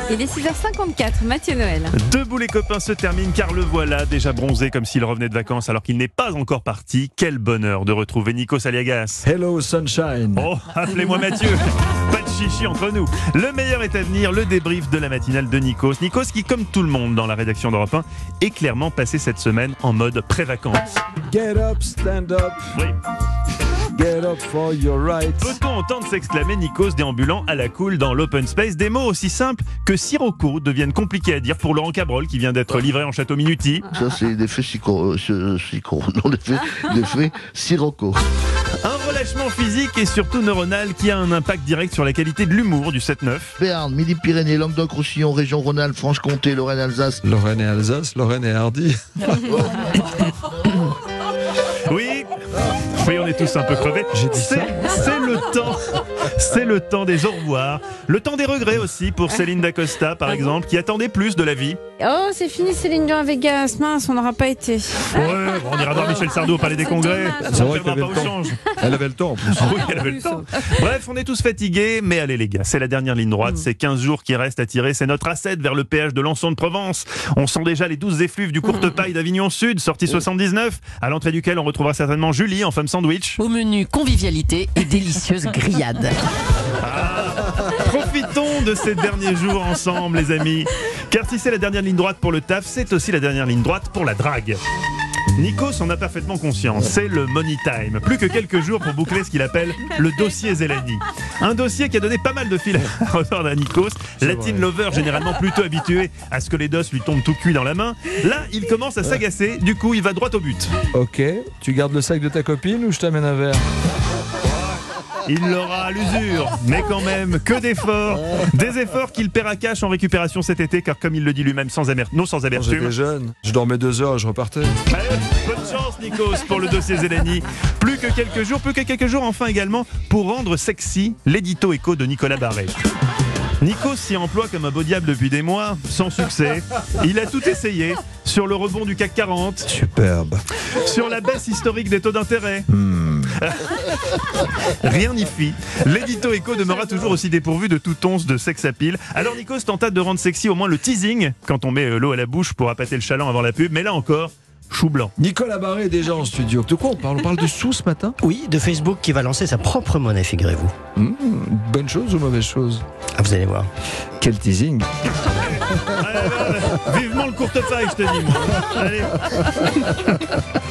Il est 6h54, Mathieu Noël. Debout les copains se termine car le voilà déjà bronzé comme s'il revenait de vacances alors qu'il n'est pas encore parti. Quel bonheur de retrouver Nikos Aliagas. Hello Sunshine. Oh, appelez-moi Mathieu. Pas de chichi entre nous. Le meilleur est à venir, le débrief de la matinale de Nikos. Nikos qui, comme tout le monde dans la rédaction d'Europe 1, est clairement passé cette semaine en mode pré-vacances. Get up, stand up. Oui. Get up for your rights. Peut-on entendre s'exclamer Nikos déambulant à la cool dans l'open space, des mots aussi simples que Sirocco deviennent compliqués à dire pour Laurent Cabrol qui vient d'être livré en Château Minuti. Ça, c'est l'effet l'effet Sirocco. Un relâchement physique et surtout neuronal qui a un impact direct sur la qualité de l'humour du 7-9. Béarn, Midi-Pyrénées, Languedoc-Roussillon, région Rhône-Alpes, Franche-Comté, Lorraine-Alsace. Lorraine et Alsace, Lorraine et Hardy. Oui, on est tous un peu crevés. J'ai dit ça. C'est le temps des au revoir. Le temps des regrets aussi pour Céline Dacosta, par exemple, qui attendait plus de la vie. Oh, c'est fini Céline Dion à Vegas. Mince, on n'aura pas été. Ouais, bon, on ira voir Michel Sardou au Palais des Congrès. C'est On vrai ne qu'elle avait perdra le pas au temps. change. Elle avait le temps en plus. Oui, elle avait le temps. Bref, on est tous fatigués, mais allez les gars, c'est la dernière ligne droite, c'est 15 jours qui restent à tirer, c'est notre A7 vers le péage de Lançon de Provence. On sent déjà les 12 effluves du Courtepaille d'Avignon Sud, sortie 79, à l'entrée duquel on retrouvera certainement Julie en femme sandwich. Au menu convivialité et délicieuse grillade. Profitons de ces derniers jours ensemble les amis, car si c'est la dernière ligne droite pour le taf, c'est aussi la dernière ligne droite pour la drague. Nikos en a parfaitement conscience, c'est le money time. Plus que quelques jours pour boucler ce qu'il appelle le dossier Zelani. Un dossier qui a donné pas mal de fil à retordre à Nikos, Latin lover généralement plutôt habitué à ce que les dosses lui tombent tout cuit dans la main. Là, il commence à s'agacer, du coup il va droit au but. Ok, tu gardes le sac de ta copine ou je t'amène un verre? Il l'aura à l'usure, mais quand même, que d'efforts. Des efforts qu'il paiera cash en récupération cet été, car comme il le dit lui-même, sans Quand amertume. j'étais jeune, je dormais 2 heures et je repartais. Allez, bonne chance Nikos pour le dossier Zelani. Plus que quelques jours enfin également pour rendre sexy l'édito écho de Nicolas Barret. Nikos s'y emploie comme un beau diable depuis des mois, sans succès. Il a tout essayé sur le rebond du CAC 40, Superbe. sur la baisse historique des taux d'intérêt. Rien n'y fit. L'édito écho demeura toujours aussi dépourvu de toute once de sex appeal. Alors Nikos tenta de rendre sexy au moins le teasing, quand on met l'eau à la bouche pour appâter le chaland avant la pub, mais là encore, chou blanc. Nicolas Barret est déjà en studio. De quoi on parle? On parle de sous ce matin? Oui, de Facebook qui va lancer sa propre monnaie, figurez-vous. Bonne chose ou mauvaise chose? Ah, vous allez voir. Quel teasing. Vivement le Courtepaille, je te dis moi. Allez.